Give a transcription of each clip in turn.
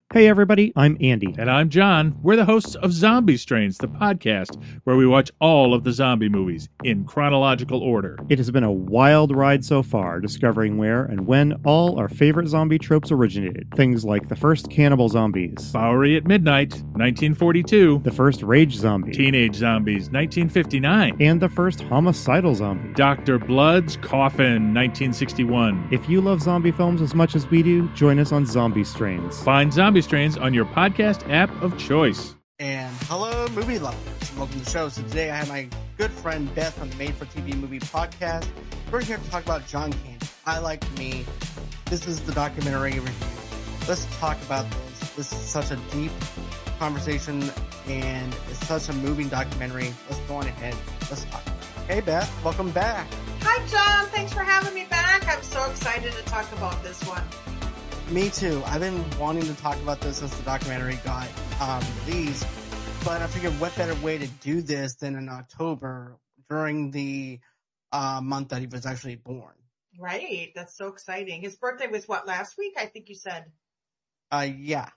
Hey everybody, I'm Andy. And I'm John. We're the hosts of Zombie Strains, the podcast where we watch all of the zombie movies in chronological order. It has been a wild ride so far, discovering where and when all our favorite zombie tropes originated. Things like the first cannibal zombies, Bowery at Midnight, 1942. the first rage zombie, Teenage Zombies, 1959. and the first homicidal zombie. Dr. Blood's Coffin, 1961. If you love zombie films as much as we do, join us on Zombie Strains. Find Zombie Strains on your podcast app of choice. And hello, movie lovers. Welcome to the show. So today I have my good friend Beth from the Made for TV Movie Podcast. We're here to talk about John Candy. I Like Me. This is the documentary review. Let's talk about this. This is such a deep conversation and it's such a moving documentary. Let's go on ahead. Let's talk about it. Hey Beth, welcome back. Hi John, thanks for having me back. I'm so excited to talk about this one. Me too. I've been wanting to talk about this since the documentary got released, but I figured what better way to do this than in October during the month that he was actually born. Right. That's so exciting. His birthday was what, last week? I think you said. Yeah.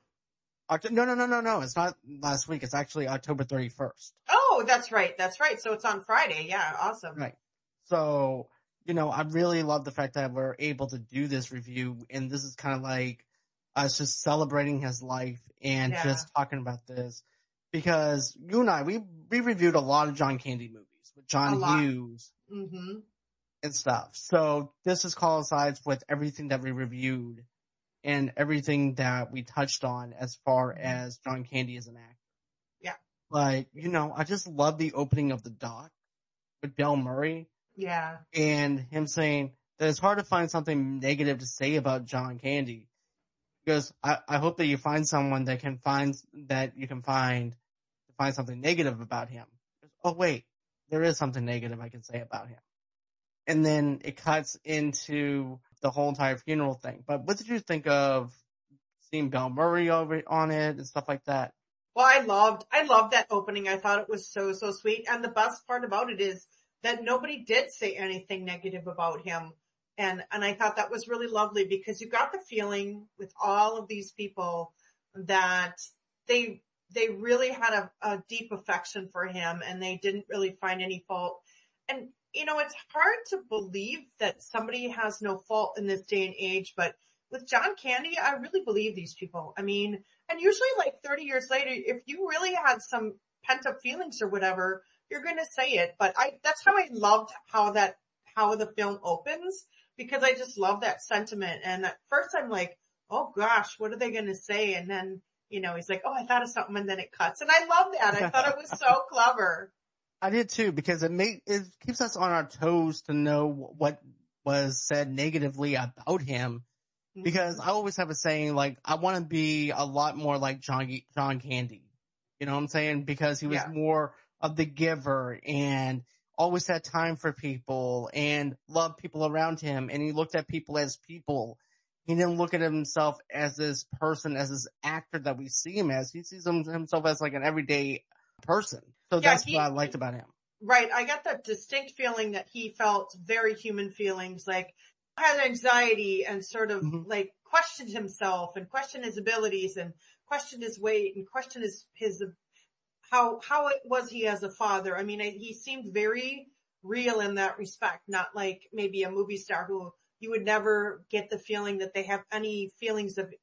No. It's not last week. It's actually October 31st. Oh, that's right. That's right. So it's on Friday. Yeah. Awesome. Right. So, I really love the fact that we're able to do this review, and this is kind of like us just celebrating his life and just talking about this, because you and I, we reviewed a lot of John Candy movies with John Hughes and stuff. So this is coincides with everything that we reviewed and everything that we touched on as far as John Candy as an actor. Yeah. Like, I just love the opening of the doc with Bill Murray. Yeah. And him saying that it's hard to find something negative to say about John Candy. Because I hope that you find someone that you can find something negative about him. Oh wait, there is something negative I can say about him. And then it cuts into the whole entire funeral thing. But what did you think of seeing Bill Murray over on it and stuff like that? Well, I loved that opening. I thought it was so sweet. And the best part about it is that nobody did say anything negative about him. And I thought that was really lovely, because you got the feeling with all of these people that they really had a deep affection for him, and they didn't really find any fault. And, it's hard to believe that somebody has no fault in this day and age, but with John Candy, I really believe these people. I mean, and usually like 30 years later, if you really had some pent up feelings or whatever, you're going to say it. But that's how I loved how the film opens, because I just love that sentiment. And at first I'm like, oh gosh, what are they going to say? And then, he's like, oh, I thought of something, and then it cuts. And I love that. I thought it was so clever. I did too, because it keeps us on our toes to know what was said negatively about him. Because I always have a saying, like, I want to be a lot more like John Candy. You know what I'm saying? Because he was more of the giver and always had time for people and loved people around him. And he looked at people as people. He didn't look at himself as this person, as this actor that we see him as. He sees himself as like an everyday person. So that's what I liked about him. Right. I got that distinct feeling that he felt very human feelings, like had anxiety and sort of like questioned himself and questioned his abilities and questioned his weight and questioned his how was he as a father. I mean, he seemed very real in that respect, not like maybe a movie star who you would never get the feeling that they have any feelings of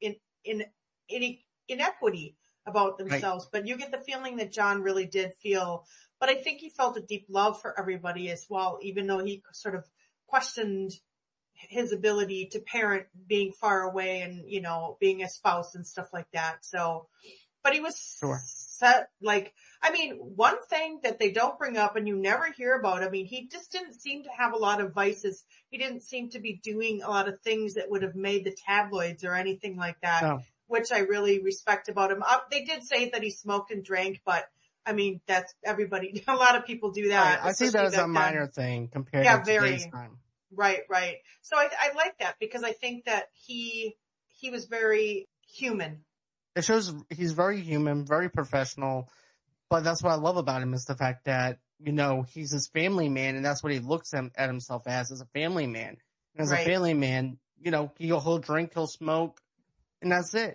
inequity about themselves. Right. But you get the feeling that John really did feel, but I think he felt a deep love for everybody as well, even though he sort of questioned his ability to parent being far away and, being a spouse and stuff like that. So, but he was set, like, I mean, one thing that they don't bring up and you never hear about, I mean, he just didn't seem to have a lot of vices. He didn't seem to be doing a lot of things that would have made the tabloids or anything like that, which I really respect about him. They did say that he smoked and drank, but I mean, that's everybody, a lot of people do that. Right. I see that as a minor thing compared to today's time. Right. So I like that, because I think that he was very human. It shows he's very human, very professional, but that's what I love about him is the fact that, he's his family man, and that's what he looks at himself as a family man. And as a family man, he'll drink, he'll smoke, and that's it.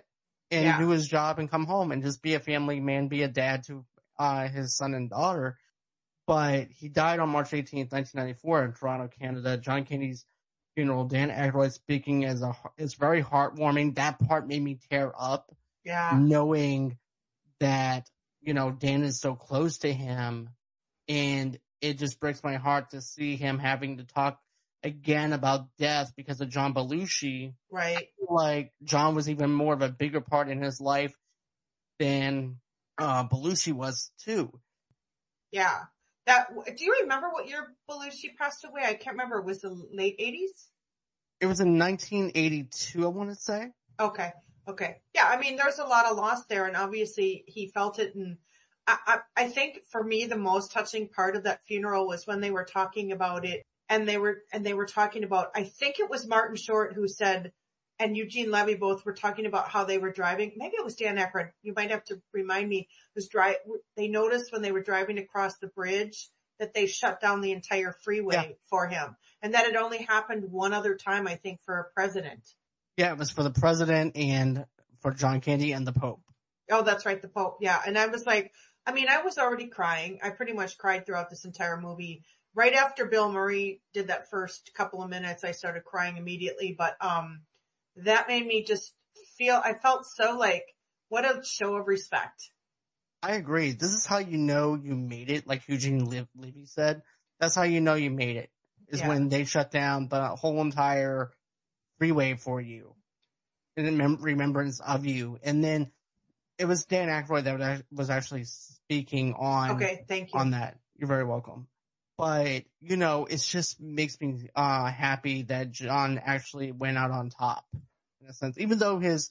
and do his job and come home and just be a family man, be a dad to his son and daughter. But he died on March 18th, 1994 in Toronto, Canada. John Kennedy's funeral. Dan Aykroyd speaking is very heartwarming. That part made me tear up. Yeah. Knowing that, Dan is so close to him, and it just breaks my heart to see him having to talk again about death because of John Belushi. Right. I feel like John was even more of a bigger part in his life than Belushi was too. Yeah. Do you remember what year Belushi passed away? I can't remember. Was it the late 80s? It was in 1982, I want to say. Okay. Yeah, I mean, there's a lot of loss there, and obviously he felt it. And I think for me, the most touching part of that funeral was when they were talking about it, and they were talking about, I think it was Martin Short who said, and Eugene Levy both were talking about how they were driving. Maybe it was Dan Aykroyd. You might have to remind me. They noticed when they were driving across the bridge that they shut down the entire freeway for him, and that it only happened one other time, I think, for a president. Yeah, it was for the president and for John Kennedy and the Pope. Oh, that's right, the Pope. Yeah, and I was like, I mean, I was already crying. I pretty much cried throughout this entire movie. Right after Bill Murray did that first couple of minutes, I started crying immediately. But that made me just I felt so like, what a show of respect. I agree. This is how you know you made it, like Eugene Levy said. That's how you know you made it, is when they shut down the whole entire freeway for you in remembrance of you. And then it was Dan Aykroyd that was actually speaking on, okay, thank you. On that. You're very welcome. But, it just makes me happy that John actually went out on top, in a sense. Even though his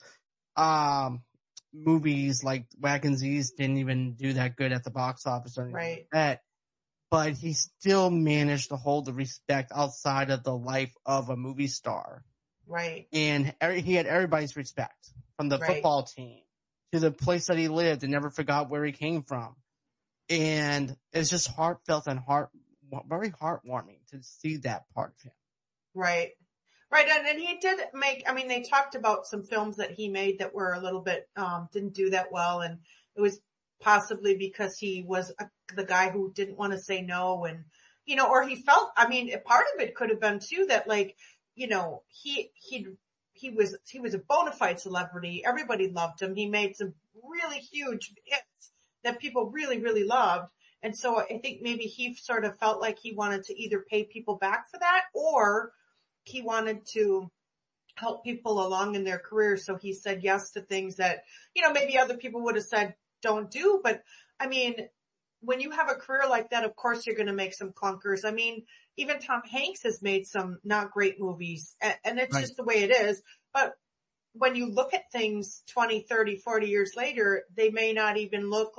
movies like Wagons East didn't even do that good at the box office or anything like that, but he still managed to hold the respect outside of the life of a movie star. Right. And he had everybody's respect, from the football team to the place that he lived and never forgot where he came from. And it's just heartfelt and very heartwarming to see that part of him. Right. And he did they talked about some films that he made that were a little bit, didn't do that well. And it was possibly because he was the guy who didn't want to say no. And, or he felt, part of it could have been too that he was a bona fide celebrity. Everybody loved him. He made some really huge hits that people really, really loved. And so I think maybe he sort of felt like he wanted to either pay people back for that, or he wanted to help people along in their career. So he said yes to things that, maybe other people would have said don't do. But when you have a career like that, of course you're going to make some clunkers. Even Tom Hanks has made some not great movies, and it's just the way it is. But when you look at things 20, 30, 40 years later, they might not look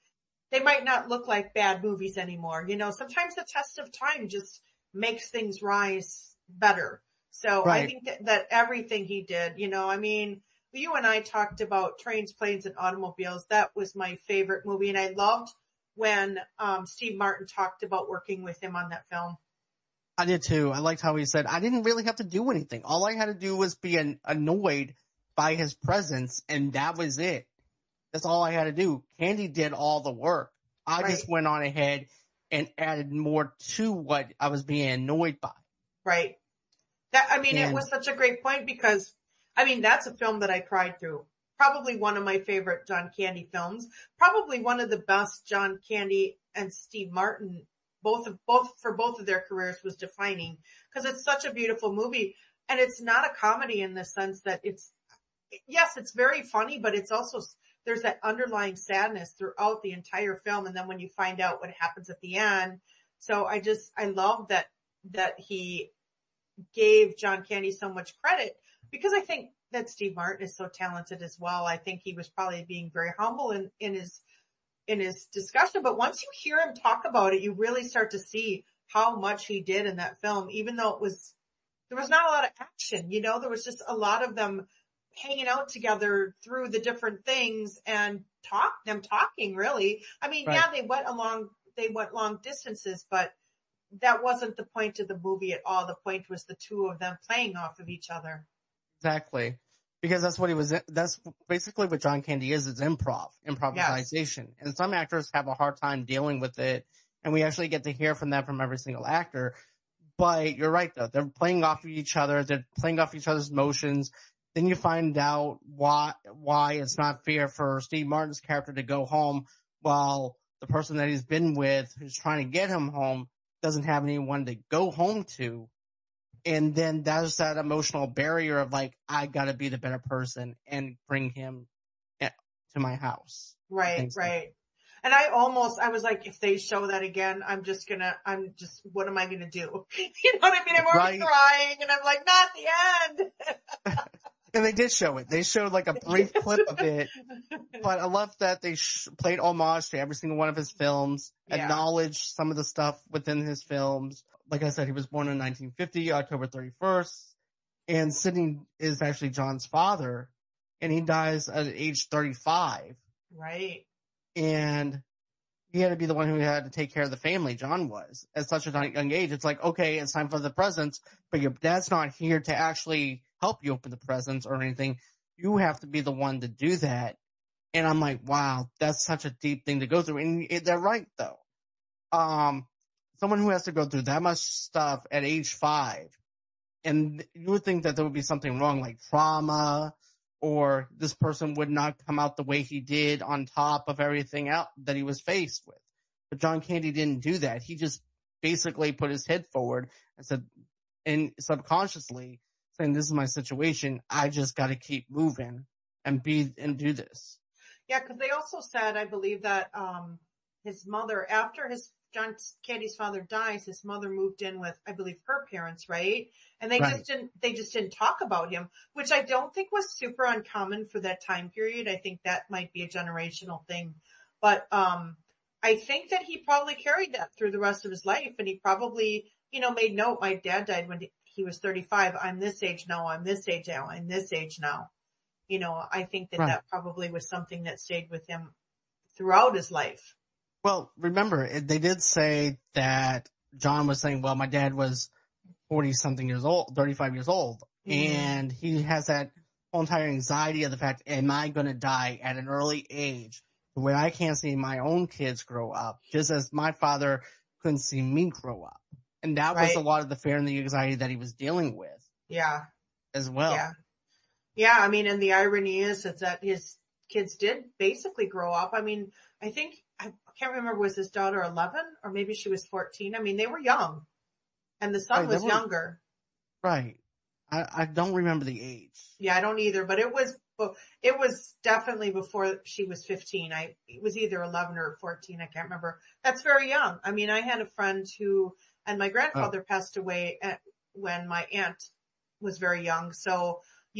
like bad movies anymore. Sometimes the test of time just makes things rise better. So I think that everything he did, you and I talked about Trains, Planes, and Automobiles. That was my favorite movie. And I loved when Steve Martin talked about working with him on that film. I did too. I liked how he said, I didn't really have to do anything. All I had to do was be annoyed by his presence, and that was it. That's all I had to do. Candy did all the work. I just went on ahead and added more to what I was being annoyed by. Right. It was such a great point because, that's a film that I cried through. Probably one of my favorite John Candy films. Probably one of the best John Candy and Steve Martin, both of their careers, was defining, because it's such a beautiful movie. And it's not a comedy in the sense that it's very funny, but it's also, there's that underlying sadness throughout the entire film. And then when you find out what happens at the end. So I love that he gave John Candy so much credit, because I think that Steve Martin is so talented as well. I think he was probably being very humble in his discussion, but once you hear him talk about it, you really start to see how much he did in that film, even though there was not a lot of action, there was just a lot of them hanging out together through the different things and talking really. They went long distances, but that wasn't the point of the movie at all. The point was the two of them playing off of each other. Exactly. Because that's what he was. That's basically what John Candy is. It's improvisation, Yes. and some actors have a hard time dealing with it. And we actually get to hear from that from every single actor. But you're right, though. They're playing off of each other. They're playing off each other's emotions. Then you find out why it's not fair for Steve Martin's character to go home while the person that he's been with, who's trying to get him home, doesn't have anyone to go home to. And then there's that emotional barrier of like, I gotta be the better person and bring him to my house. Right. And I was like, if they show that again, what am I gonna do? You know what I mean? I'm already crying and I'm like, not the end. And they did show it. They showed like a brief clip of it, but I love that they played homage to every single one of his films, acknowledged some of the stuff within his films. Like I said, he was born in 1950, October 31st, and Sidney is actually John's father, and he dies at age 35. Right. And he had to be the one who had to take care of the family, John was. At such a young age, it's like, okay, it's time for the presents, but your dad's not here to actually help you open the presents or anything. You have to be the one to do that. And I'm like, wow, that's such a deep thing to go through. And they're right, though. Someone who has to go through that much stuff at age 5, and you would think that there would be something wrong, like trauma, or this person would not come out the way he did on top of everything else that he was faced with. But John Candy didn't do that. He just basically put his head forward and said, and subconsciously saying, this is my situation. I just got to keep moving and do this. Yeah, because they also said, I believe that his mother, after John Candy's father dies, his mother moved in with, I believe, her parents, right? And they just didn't talk about him, which I don't think was super uncommon for that time period. I think that might be a generational thing. But I think that he probably carried that through the rest of his life, and he probably, made note, my dad died when he was 35. I'm this age now. I'm this age now. I'm this age now. I think that probably was something that stayed with him throughout his life. Well, remember, they did say that John was saying, well, my dad was 40-something years old, 35 years old. Mm-hmm. And he has that whole entire anxiety of the fact, am I going to die at an early age where I can't see my own kids grow up, just as my father couldn't see me grow up. And that was a lot of the fear and the anxiety that he was dealing with. Yeah. As well. Yeah. I mean, and the irony is that his kids did basically grow up. I mean, I think, I can't remember, was his daughter 11 or maybe she was 14? I mean, they were young and the son was younger. Right. I don't remember the age. Yeah, I don't either, but it was definitely before she was 15. It was either 11 or 14. I can't remember. That's very young. I mean, I had a friend and my grandfather passed away when my aunt was very young. So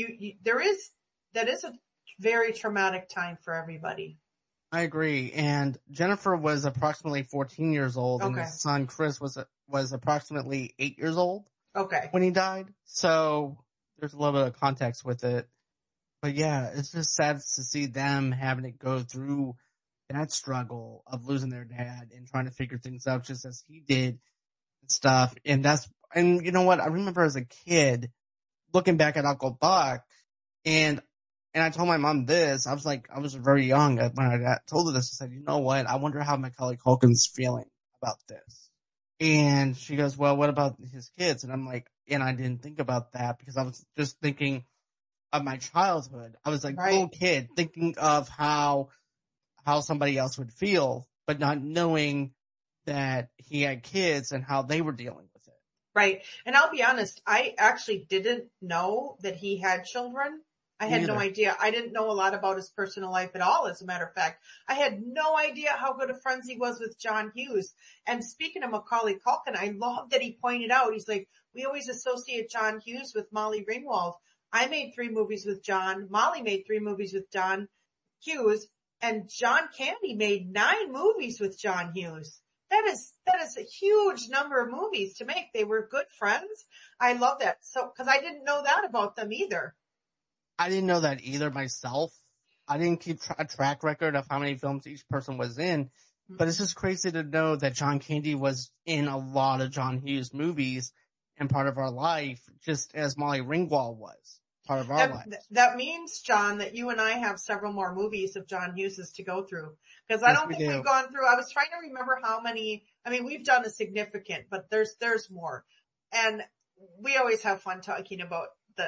that is a very traumatic time for everybody. I agree. And Jennifer was approximately 14 years old, and his son Chris was approximately 8 years old. Okay. When he died. So there's a little bit of context with it. But yeah, it's just sad to see them having to go through that struggle of losing their dad and trying to figure things out just as he did and stuff. And you know what? I remember as a kid looking back at Uncle Buck, and I told my mom this. I was very young when I got told her this. I said, you know what? I wonder how Macaulay Culkin's feeling about this. And she goes, well, what about his kids? And I'm like, and I didn't think about that because I was just thinking of my childhood. I was like a little kid thinking of how somebody else would feel, but not knowing that he had kids and how they were dealing with it. Right. And I'll be honest, I actually didn't know that he had children. I had no idea. I didn't know a lot about his personal life at all, as a matter of fact. I had no idea how good of friends he was with John Hughes. And speaking of Macaulay Culkin, I love that he pointed out, he's like, we always associate John Hughes with Molly Ringwald. I made 3 movies with John. Molly made 3 movies with John Hughes. And John Candy made 9 movies with John Hughes. That is a huge number of movies to make. They were good friends. I love that. So, cause I didn't know that about them either. I didn't know that either myself. I didn't keep a track record of how many films each person was in, but it's just crazy to know that John Candy was in a lot of John Hughes movies and part of our life, just as Molly Ringwald was. part of our lives. That means, John, that you and I have several more movies of John Hughes's to go through. Because I Yes, don't we think do. we've gone through, I was trying to remember how many, I mean, we've done a significant, but there's more. And we always have fun talking about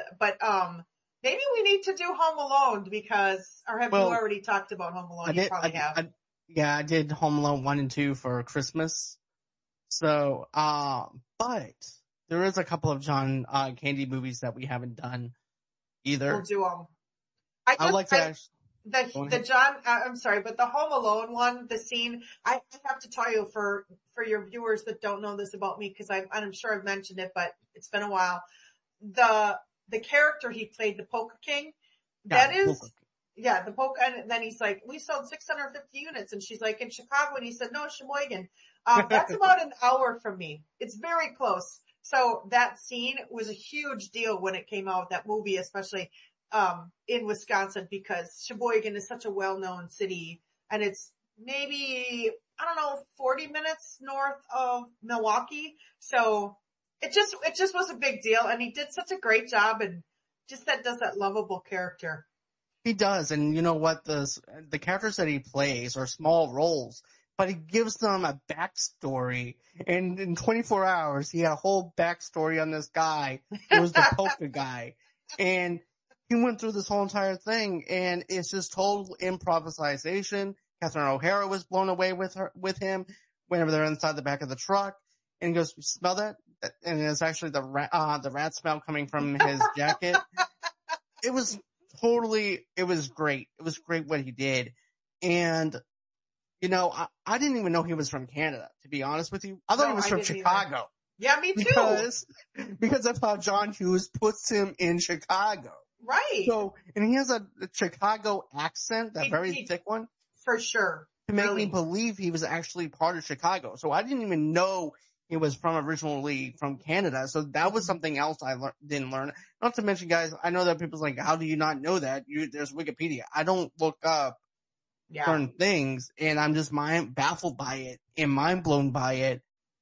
maybe we need to do Home Alone because, or have you already talked about Home Alone? You probably have. I did Home Alone 1 and 2 for Christmas. So, but there is a couple of John Candy movies that we haven't done either. We'll do them. I'd like to actually. The John, I'm sorry, but the Home Alone one, the scene, I have to tell you for your viewers that don't know this about me, because I'm sure I've mentioned it, but it's been a while. The character he played, the Polka King, the Polka, and then he's like, we sold 650 units, and she's like, in Chicago, and he said, no, Sheboygan. That's about an hour from me. It's very close. So that scene was a huge deal when it came out, that movie, especially in Wisconsin, because Sheboygan is such a well-known city, and it's maybe, 40 minutes north of Milwaukee. So it just was a big deal, and he did such a great job, and just does that lovable character. He does, and you know what? The characters that he plays are small roles, but he gives them a backstory. And in 24 hours, he had a whole backstory on this guy who was the polka guy. And he went through this whole entire thing, and it's just total improvisation. Catherine O'Hara was blown away with him whenever they're inside the back of the truck. And he goes, "You smell that?" And it's actually the rat smell coming from his jacket. It was great. It was great what he did. And, I didn't even know he was from Canada, to be honest with you. I thought he was from Chicago. Either. Yeah, me too. Because of how John Hughes puts him in Chicago. Right. So, and he has a Chicago accent, that very thick one. For sure. To make me believe he was actually part of Chicago. So I didn't even know he was originally from Canada. So that was something else I didn't learn. Not to mention, guys, I know that people's like, how do you not know that? There's Wikipedia. I don't look up certain things, and I'm just baffled by it and mind blown by it.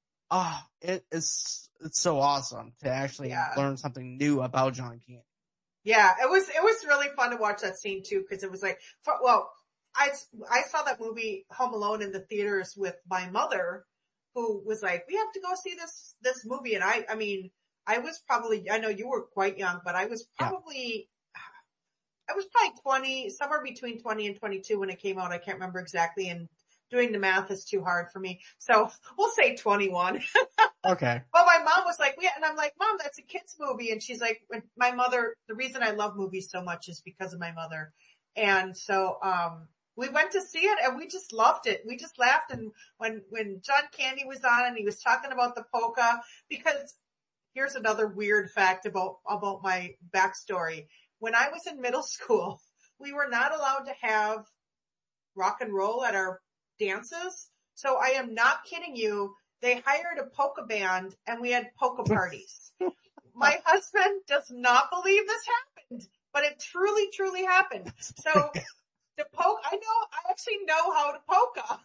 It's so awesome to actually learn something new about John Candy. Yeah, it was really fun to watch that scene too, because it was like, I saw that movie Home Alone in the theaters with my mother, who was like, we have to go see this movie. And I mean, I was probably, I know you were quite young, but I was probably 20, somewhere between 20 and 22 when it came out. I can't remember exactly, and doing the math is too hard for me. So we'll say 21. Okay. But my mom was like, and I'm like, Mom, that's a kid's movie. And she's like, my mother, the reason I love movies so much is because of my mother. And so, we went to see it and we just loved it. We just laughed. And when John Candy was on and he was talking about the polka, because here's another weird fact about my backstory. When I was in middle school, we were not allowed to have rock and roll at our dances. So I am not kidding you. They hired a polka band and we had polka parties. My husband does not believe this happened, but it truly, truly happened. So the polka, I actually know how to polka.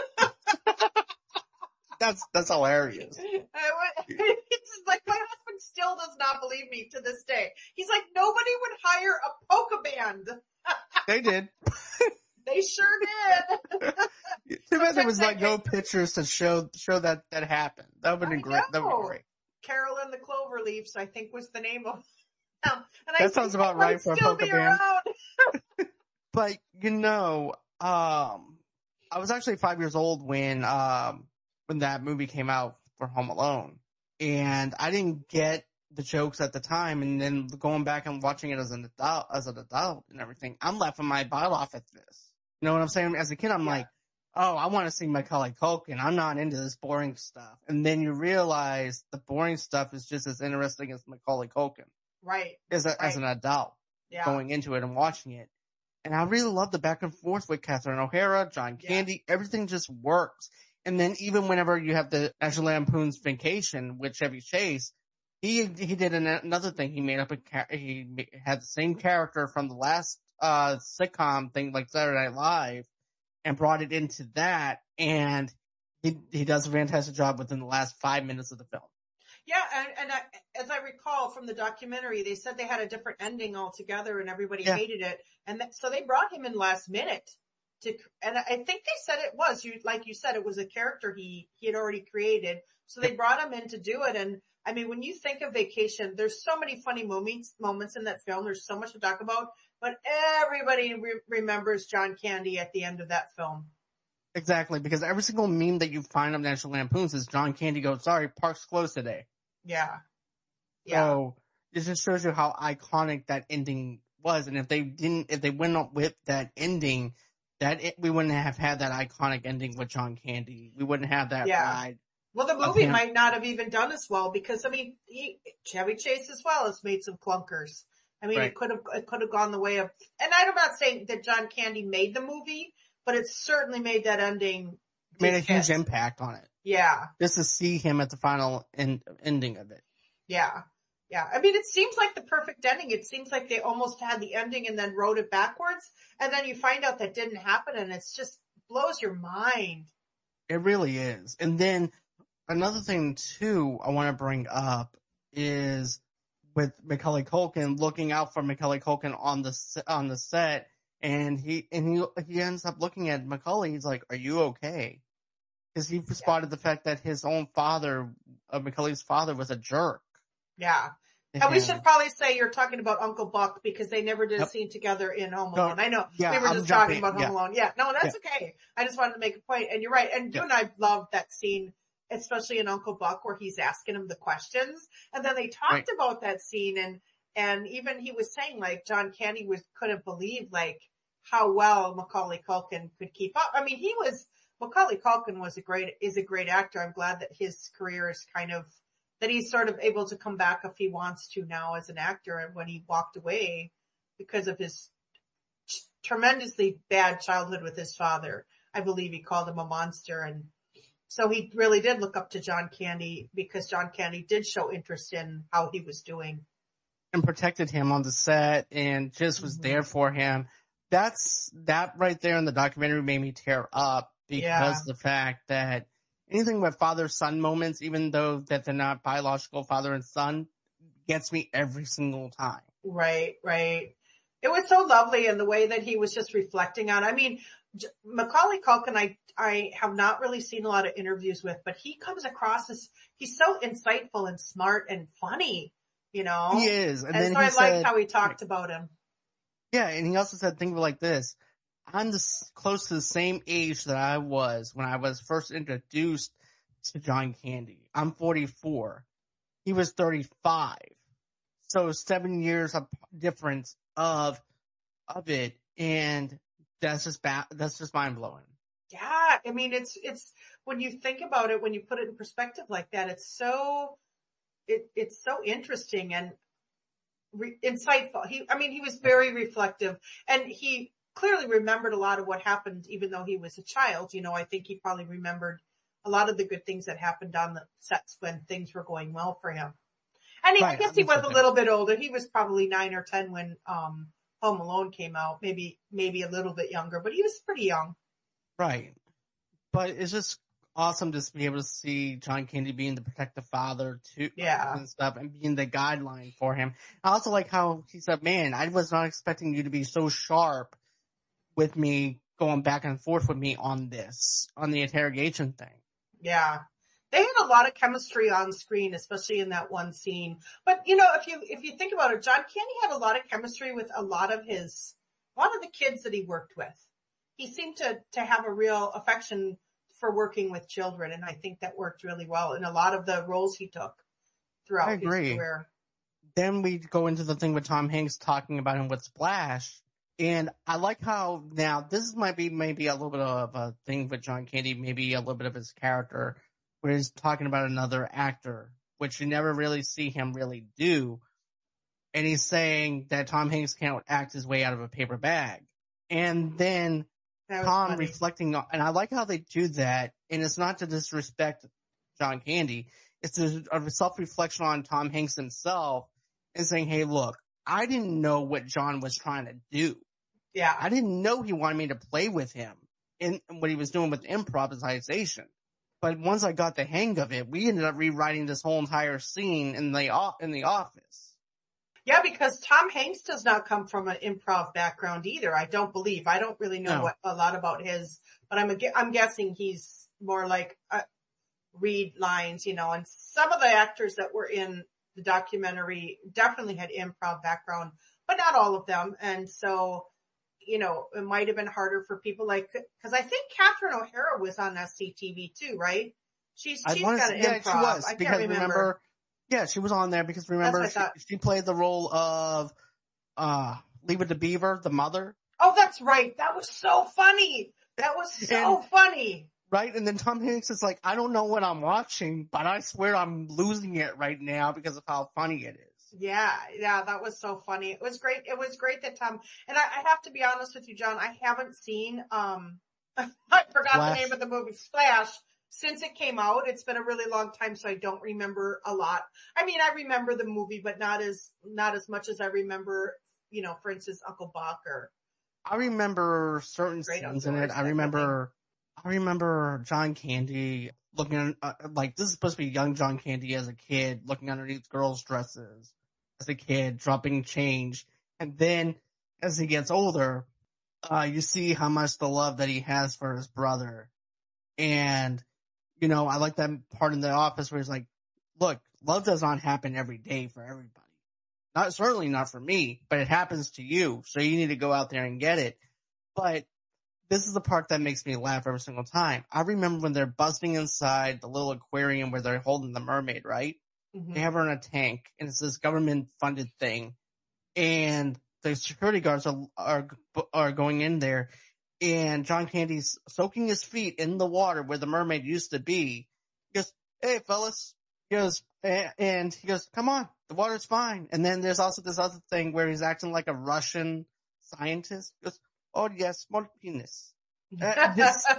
That's hilarious. It's like my husband still does not believe me to this day. He's like, nobody would hire a polka band. They did. They sure did. Too bad there was no pictures to show that happened. That would have been great. That would be great. Carol and the Cloverleafs, I think, was the name of them. And that sounds about right for a polka band. But I was actually 5 years old when that movie came out for Home Alone, and I didn't get the jokes at the time. And then going back and watching it as an adult and everything, I'm laughing my butt off at this. You know what I'm saying? As a kid, I'm like, oh, I want to see Macaulay Culkin. I'm not into this boring stuff. And then you realize the boring stuff is just as interesting as Macaulay Culkin. Right. As an adult going into it and watching it. And I really love the back and forth with Catherine O'Hara, John Candy. Everything just works. And then even whenever you have the National Lampoon's Vacation with Chevy Chase, he did another thing. He made up he had the same character from the last sitcom thing, like Saturday Night Live, and brought it into that. And he does a fantastic job within the last 5 minutes of the film. Yeah, as I recall from the documentary, they said they had a different ending altogether, and everybody hated it, and so they brought him in last minute and I think they said it was like you said, it was a character he had already created, so they brought him in to do it. And I mean, when you think of Vacation, there's so many funny moments in that film. There's so much to talk about, but everybody remembers John Candy at the end of that film. Exactly, because every single meme that you find on National Lampoon's is John Candy goes, "Sorry, park's closed today." Yeah. So it just shows you how iconic that ending was, and if they went up with that ending, we wouldn't have had that iconic ending with John Candy. We wouldn't have that ride. Well, the movie might not have even done as well because, I mean, Chevy Chase as well has made some clunkers. I mean, it could have gone the way of, and I'm not saying that John Candy made the movie, but it certainly made that ending. Made a huge impact on it. Yeah. Just to see him at the final ending of it. Yeah. Yeah. I mean, it seems like the perfect ending. It seems like they almost had the ending and then wrote it backwards. And then you find out that didn't happen, and it's just blows your mind. It really is. And then another thing too I want to bring up is with Macaulay Culkin, looking out for Macaulay Culkin on the set, and he ends up looking at Macaulay. He's like, "Are you okay?" Because he spotted the fact that his own father, Macaulay's father, was a jerk. Yeah. And we should probably say you're talking about Uncle Buck because they never did a scene together in Home Alone. I know we were just talking about Home Alone. Yeah, no, that's okay. I just wanted to make a point, and you're right. And you and I loved that scene, especially in Uncle Buck, where he's asking him the questions, and then they talked about that scene, and even he was saying like John Candy couldn't believe like how well Macaulay Culkin could keep up. I mean, Macaulay Culkin is a great actor. I'm glad that his career is that he's sort of able to come back if he wants to now as an actor. And when he walked away because of his tremendously bad childhood with his father, I believe he called him a monster. And so he really did look up to John Candy because John Candy did show interest in how he was doing. And protected him on the set and just was there for him. That right there in the documentary made me tear up because of the fact that anything with father-son moments, even though that they're not biological father and son, gets me every single time. Right. It was so lovely in the way that he was just reflecting on. I mean, Macaulay Culkin, I have not really seen a lot of interviews with, but he comes across as he's so insightful and smart and funny, you know. He is, and so I liked how he talked about him. Yeah, and he also said, think of it like this. I'm close to the same age that I was when I was first introduced to John Candy. I'm 44. He was 35. So 7 years of difference of it, and that's just mind blowing. Yeah, I mean it's when you think about it, when you put it in perspective like that, it's so interesting and insightful. He was very reflective, and he clearly remembered a lot of what happened, even though he was a child. You know, I think he probably remembered a lot of the good things that happened on the sets when things were going well for him. And I guess he was a little bit older. He was probably 9 or 10 when Home Alone came out, maybe a little bit younger, but he was pretty young. Right. But it's just awesome to be able to see John Candy being the protective father too, and stuff, and being the guideline for him. I also like how he said, "Man, I was not expecting you to be so sharp with me, going back and forth with me on the interrogation thing." Yeah. They had a lot of chemistry on screen, especially in that one scene. But, you know, if you think about it, John Candy had a lot of chemistry with a lot of the kids that he worked with. He seemed to have a real affection for working with children, and I think that worked really well in a lot of the roles he took throughout his career. Then we go into the thing with Tom Hanks talking about him with Splash. And I like how now this might be maybe a little bit of a thing with John Candy, maybe a little bit of his character, where he's talking about another actor, which you never really see him really do. And he's saying that Tom Hanks can't act his way out of a paper bag. And then Tom reflecting on, and I like how they do that. And it's not to disrespect John Candy. It's a self-reflection on Tom Hanks himself and saying, "Hey, look, I didn't know what John was trying to do. Yeah. I didn't know he wanted me to play with him in what he was doing with improvisation. But once I got the hang of it, we ended up rewriting this whole entire scene in the office. Yeah, because Tom Hanks does not come from an improv background either. I don't believe. I don't really know a lot about his, but I'm guessing he's more like read lines, you know. And some of the actors that were in the documentary definitely had improv background, but not all of them. And so, you know, it might have been harder for people because I think Catherine O'Hara was on SCTV too, right? She's got an improv. She was. I can't remember. Yeah, she was on there because remember she played the role of Leave It to Beaver, the mother. Oh, that's right. That was so funny. That was so funny. Right? And then Tom Hanks is like, I don't know what I'm watching, but I swear I'm losing it right now because of how funny it is. Yeah, that was so funny. It was great. It was great that Tom, and I have to be honest with you, John, I haven't seen, I forgot the name of the movie, Splash. Since it came out, it's been a really long time, so I don't remember a lot. I mean, I remember the movie, but not as much as I remember, you know, for instance, Uncle Buck or. I remember certain scenes in it. I remember John Candy looking at, this is supposed to be young John Candy as a kid, looking underneath girls' dresses as a kid, dropping change. And then as he gets older, you see how much the love that he has for his brother. And, you know, I like that part in The Office where he's like, look, love does not happen every day for everybody. Certainly not for me, but it happens to you. So you need to go out there and get it. But this is the part that makes me laugh every single time. I remember when they're busting inside the little aquarium where they're holding the mermaid, right? Mm-hmm. They have her in a tank, and it's this government-funded thing. And the security guards are going in there, and John Candy's soaking his feet in the water where the mermaid used to be. He goes, hey, fellas. He goes, and he goes, come on, the water's fine. And then there's also this other thing where he's acting like a Russian scientist. He goes, oh, yes, more penis. But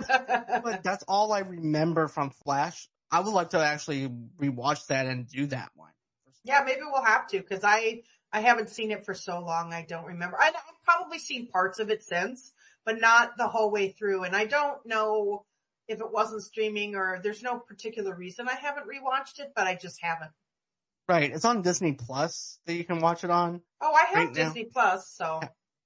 that's all I remember from Flash. I would like to actually rewatch that and do that one. Yeah, maybe we'll have to, because I haven't seen it for so long, I don't remember. I've probably seen parts of it since, but not the whole way through. And I don't know if it wasn't streaming or there's no particular reason I haven't rewatched it, but I just haven't. Right. It's on Disney Plus that you can watch it on. Oh, I have Disney Plus, so.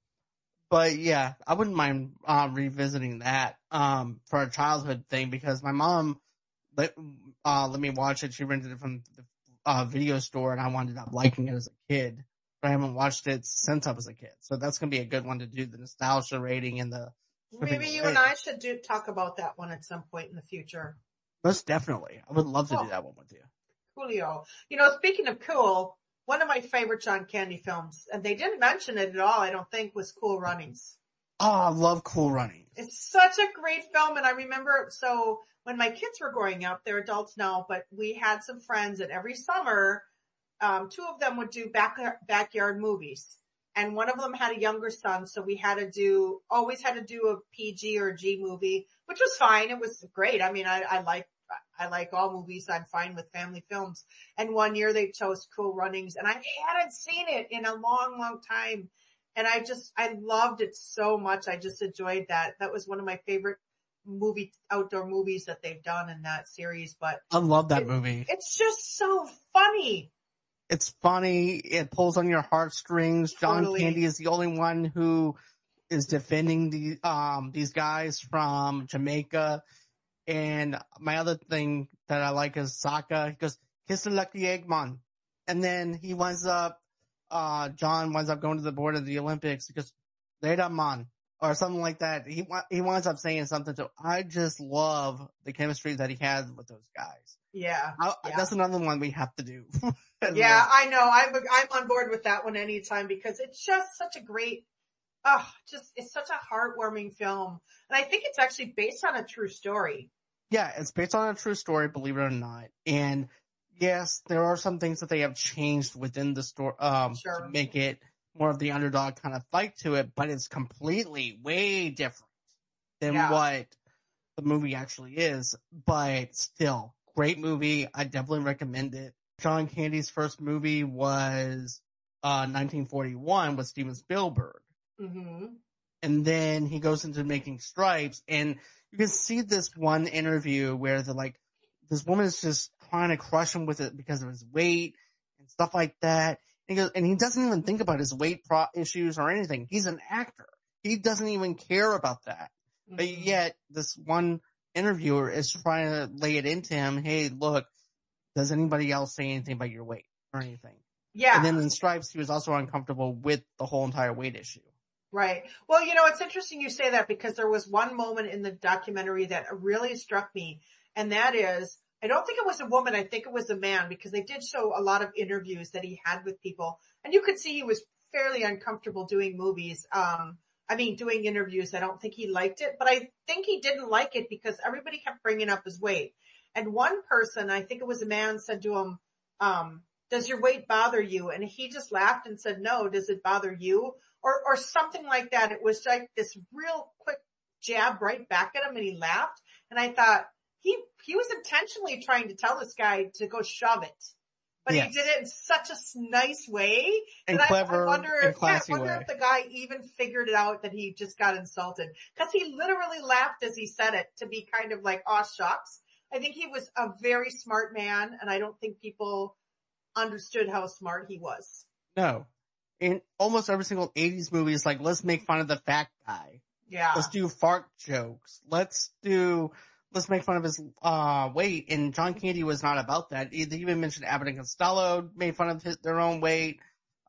But yeah, I wouldn't mind revisiting that for a childhood thing because my mom let me watch it. She rented it from the video store, and I wound up liking it as a kid. But I haven't watched it since I was a kid, so that's gonna be a good one to do, the nostalgia rating and the. Maybe you and I should talk about that one at some point in the future. Most definitely, I would love to do that one with you. Coolio. You know, speaking of cool. One of my favorite John Candy films, and they didn't mention it at all, I don't think, was Cool Runnings. Oh, I love Cool Runnings. It's such a great film, and I remember, so when my kids were growing up, they're adults now, but we had some friends, and every summer, two of them would do backyard movies. And one of them had a younger son, so we always had to do a PG or a G movie, which was fine. It was great. I mean, I like all movies. I'm fine with family films. And one year they chose Cool Runnings, and I hadn't seen it in a long, long time. And I loved it so much. I just enjoyed that. That was one of my favorite outdoor movies that they've done in that series. But I love that movie. It's just so funny. It's funny. It pulls on your heartstrings. Totally. John Candy is the only one who is defending these guys from Jamaica. And my other thing that I like is Sokka. He goes, kiss the lucky egg, man. And then he winds up, John winds up going to the board of the Olympics. He goes, later, man. Or something like that. He winds up saying something to, I just love the chemistry that he has with those guys. Yeah. That's another one we have to do. Yeah, I know. I'm on board with that one anytime because it's just such a great, it's such a heartwarming film. And I think it's actually based on a true story. Yeah, it's based on a true story, believe it or not. And yes, there are some things that they have changed within the story, Sure. to make it more of the underdog kind of fight to it, but it's completely way different than what the movie actually is. But still, great movie. I definitely recommend it. John Candy's first movie was 1941 with Steven Spielberg. Mm-hmm. And then he goes into making Stripes, and you can see this one interview where they're like, this woman is just trying to crush him with it because of his weight and stuff like that. And he doesn't even think about his weight issues or anything. He's an actor. He doesn't even care about that. Mm-hmm. But yet, this one interviewer is trying to lay it into him. Hey, look, does anybody else say anything about your weight or anything? Yeah. And then in Stripes, he was also uncomfortable with the whole entire weight issue. Right. Well, it's interesting you say that because there was one moment in the documentary that really struck me. And that is, I don't think it was a woman. I think it was a man, because they did show a lot of interviews that he had with people, and you could see he was fairly uncomfortable doing movies. Doing interviews. I don't think he liked it, but I think he didn't like it because everybody kept bringing up his weight. And one person, I think it was a man, said to him, does your weight bother you? And he just laughed and said, no, does it bother you? Or something like that. It was like this real quick jab right back at him, and he laughed. And I thought, he was intentionally trying to tell this guy to go shove it, but yes, he did it in such a nice way. And clever, I wonder and classy way. if the guy even figured it out that he just got insulted, because he literally laughed as he said it to be kind of like, aw shucks. I think he was a very smart man, and I don't think people understood how smart he was. No. In almost every single 80s movie, it's like, let's make fun of the fat guy. Yeah. Let's do fart jokes. Let's make fun of his weight. And John Candy was not about that. They even mentioned Abbott and Costello made fun of their own weight.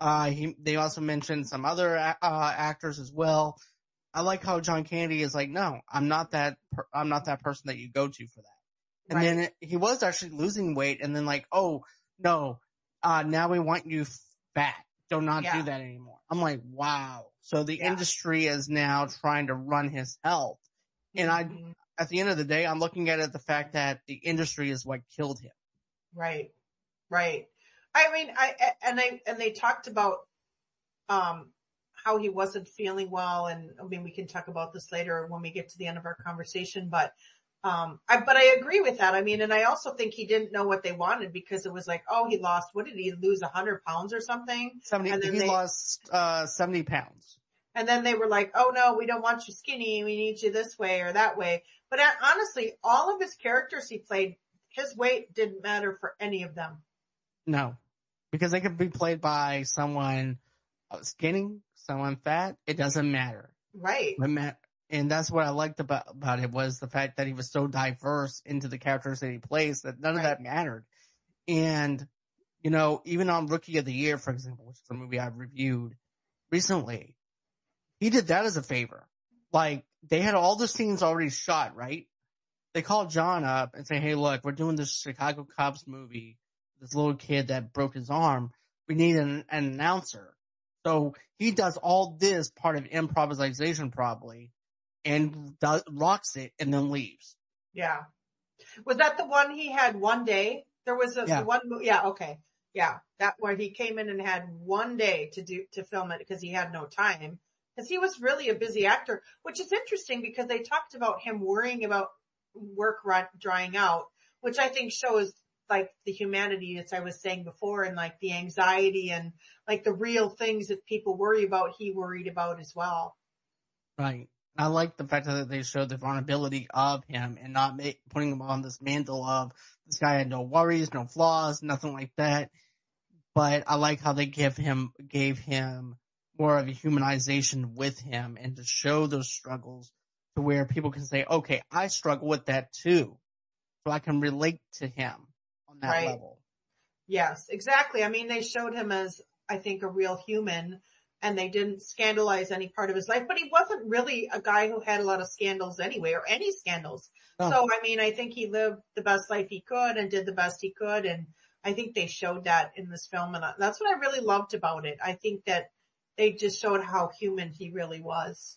They also mentioned some other actors as well. I like how John Candy is like, no, I'm not that person that you go to for that. And then he was actually losing weight, and then like, oh no, now we want you fat. Do not do that anymore. I'm like, wow. So the industry is now trying to run his health. And at the end of the day, I'm looking at it the fact that the industry is what killed him. Right. I mean, they talked about, how he wasn't feeling well. And I mean, we can talk about this later when we get to the end of our conversation, but I agree with that. I mean, and I also think he didn't know what they wanted, because it was like, oh, he lost, what did he lose? 100 pounds or something? 70. And then he lost 70 pounds. And then they were like, oh no, we don't want you skinny. We need you this way or that way. But honestly, all of his characters he played, his weight didn't matter for any of them. No, because they could be played by someone skinny, someone fat. It doesn't matter. Right. And that's what I liked about it, was the fact that he was so diverse into the characters that he plays that none of that mattered. And, even on Rookie of the Year, for example, which is a movie I've reviewed recently, he did that as a favor. Like, they had all the scenes already shot, right? They called John up and say, hey, look, we're doing this Chicago Cubs movie. This little kid that broke his arm. We need an announcer. So he does all this part of improvisation probably, and rocks it, and then leaves. Yeah. Was that the one he had one day? There was one. Yeah. Okay. Yeah. That where he came in and had one day to film it because he had no time, because he was really a busy actor, which is interesting because they talked about him worrying about work drying out, which I think shows like the humanity, as I was saying before, and like the anxiety and like the real things that people worry about, he worried about as well. Right. I like the fact that they showed the vulnerability of him and not putting him on this mantle of this guy had no worries, no flaws, nothing like that. But I like how they gave him more of a humanization with him, and to show those struggles to where people can say, okay, I struggle with that too. So I can relate to him on that level. Yes, exactly. I mean, they showed him as, I think, a real human, and they didn't scandalize any part of his life, but he wasn't really a guy who had a lot of scandals anyway, or any scandals. Oh. So, I mean, I think he lived the best life he could and did the best he could. And I think they showed that in this film. And that's what I really loved about it. I think that they just showed how human he really was.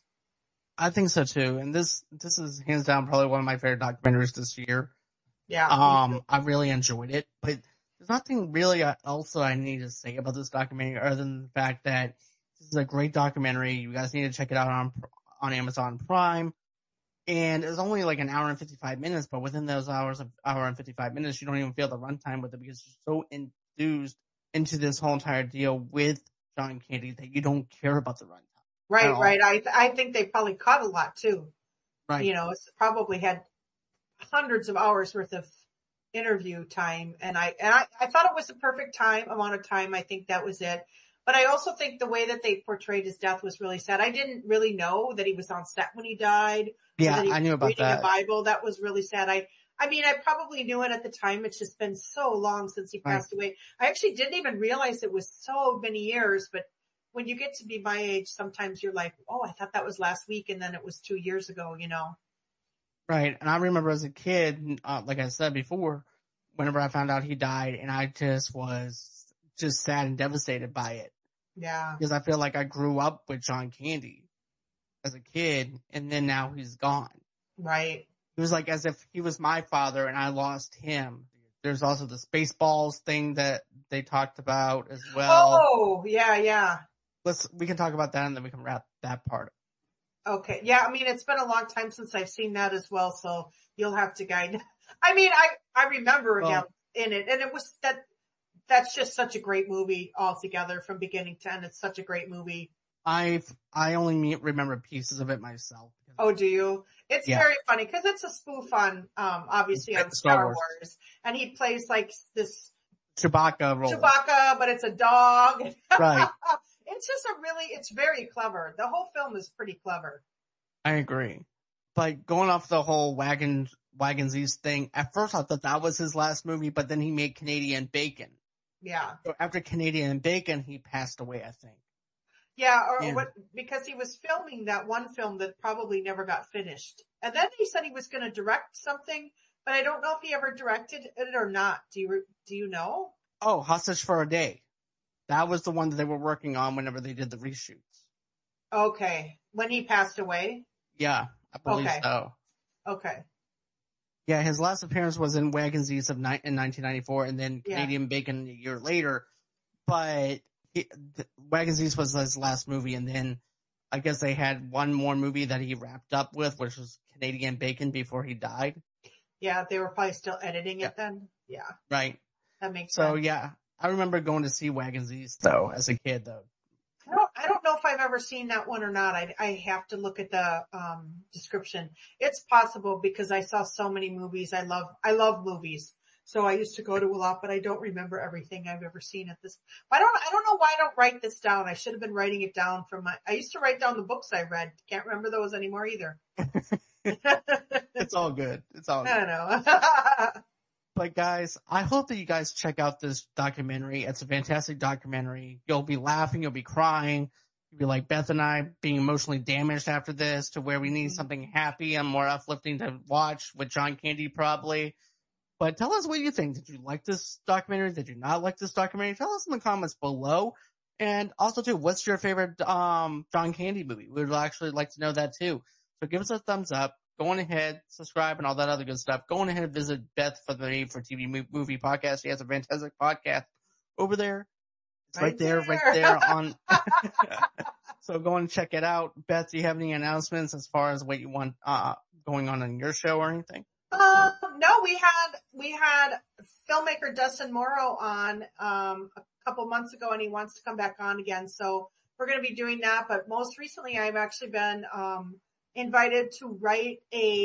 I think so too. And this is hands down probably one of my favorite documentaries this year. Yeah. I really enjoyed it, but there's nothing really else that I need to say about this documentary other than the fact that this is a great documentary. You guys need to check it out on Amazon Prime. And it's only like an hour and 55 minutes, but within those hour and 55 minutes, you don't even feel the runtime with it because you're so enthused into this whole entire deal with John Candy that you don't care about the runtime. Right. I think they probably cut a lot too. Right. It's probably had hundreds of hours worth of interview time. And I thought it was the perfect amount of time. I think that was it. But I also think the way that they portrayed his death was really sad. I didn't really know that he was on set when he died. Yeah, that he I knew was about reading that. a Bible. That was really sad. I mean, I probably knew it at the time. It's just been so long since he passed away. I actually didn't even realize it was so many years, but when you get to be my age, sometimes you're like, oh, I thought that was last week. And then it was 2 years ago, you know? Right. And I remember as a kid, like I said before, whenever I found out he died, and I just was just sad and devastated by it. Yeah. Because I feel like I grew up with John Candy as a kid, and then now he's gone. Right. It was like as if he was my father and I lost him. There's also the Spaceballs thing that they talked about as well. Oh, yeah. We can talk about that and then we can wrap that part up. Okay. Yeah. I mean, it's been a long time since I've seen that as well. So you'll have to guide. I mean, I remember him in it, and it was that's just such a great movie altogether from beginning to end. It's such a great movie. I only remember pieces of it myself. Oh, do you? It's very funny because it's a spoof on, obviously on Star Wars. And he plays like this Chewbacca role. Chewbacca, but it's a dog. Right. It's just it's very clever. The whole film is pretty clever. I agree. But going off the whole Wagons thing, at first I thought that was his last movie, but then he made Canadian Bacon. Yeah. So after Canadian Bacon, he passed away, I think. Yeah, because he was filming that one film that probably never got finished. And then he said he was going to direct something, but I don't know if he ever directed it or not. Do you know? Oh, Hostage for a Day. That was the one that they were working on whenever they did the reshoots. Okay. When he passed away? Yeah, I believe so. Okay. Yeah, his last appearance was in Wagons East in 1994, and then Canadian Bacon a year later. But Wagons East was his last movie, and then I guess they had one more movie that he wrapped up with, which was Canadian Bacon before he died. Yeah, they were probably still editing it then. Yeah. Right. That makes sense. So, yeah, I remember going to see Wagons East, though, as a kid, though. I don't know if I've ever seen that one or not. I have to look at the description. It's possible because I saw so many movies. I love movies. So I used to go to a lot, but I don't remember everything I've ever seen at this. I don't know why I don't write this down. I should have been writing it down I used to write down the books I read. Can't remember those anymore either. It's all good. It's all good. I know. But guys, I hope that you guys check out this documentary. It's a fantastic documentary. You'll be laughing. You'll be crying. You'll be like Beth and I being emotionally damaged after this to where we need something happy and more uplifting to watch with John Candy probably. But tell us what you think. Did you like this documentary? Did you not like this documentary? Tell us in the comments below. And also too, what's your favorite John Candy movie? We would actually like to know that too. So give us a thumbs up. Go on ahead, subscribe, and all that other good stuff. Go on ahead and visit Beth for the Made for TV Movie Podcast. She has a fantastic podcast over there. It's right there on. So go and check it out. Beth, do you have any announcements as far as what you want going on in your show or anything? No, we had filmmaker Dustin Morrow on a couple months ago, and he wants to come back on again. So we're going to be doing that. But most recently, I've actually been invited to write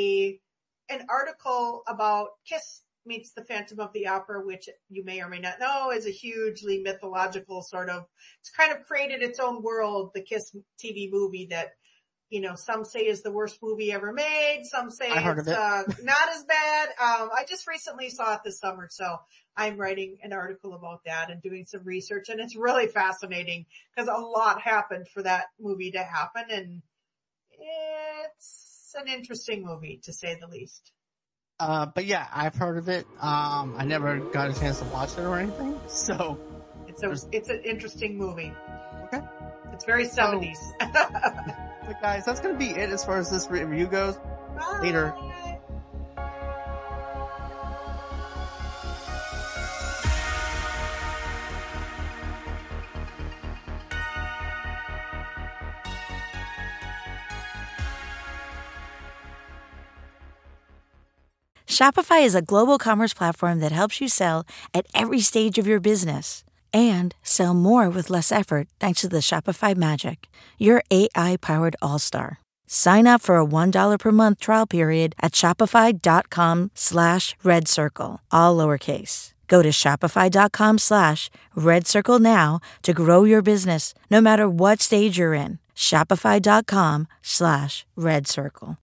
an article about Kiss meets the Phantom of the Opera, which you may or may not know is a hugely mythological sort of. It's kind of created its own world. The Kiss TV movie that, you know, some say is the worst movie ever made. Some say it's not as bad. I just recently saw it this summer, so I'm writing an article about that and doing some research, and it's really fascinating because a lot happened for that movie to happen, and it's an interesting movie to say the least. But yeah, I've heard of it. I never got a chance to watch it or anything, so it's an interesting movie. Okay. It's very 70s. But guys, that's going to be it as far as this review goes. Bye. Later. Shopify is a global commerce platform that helps you sell at every stage of your business and sell more with less effort thanks to the Shopify Magic, your AI-powered all-star. Sign up for a $1 per month trial period at shopify.com/redcircle, all lowercase. Go to shopify.com/redcircle now to grow your business, no matter what stage you're in. Shopify.com/redcircle.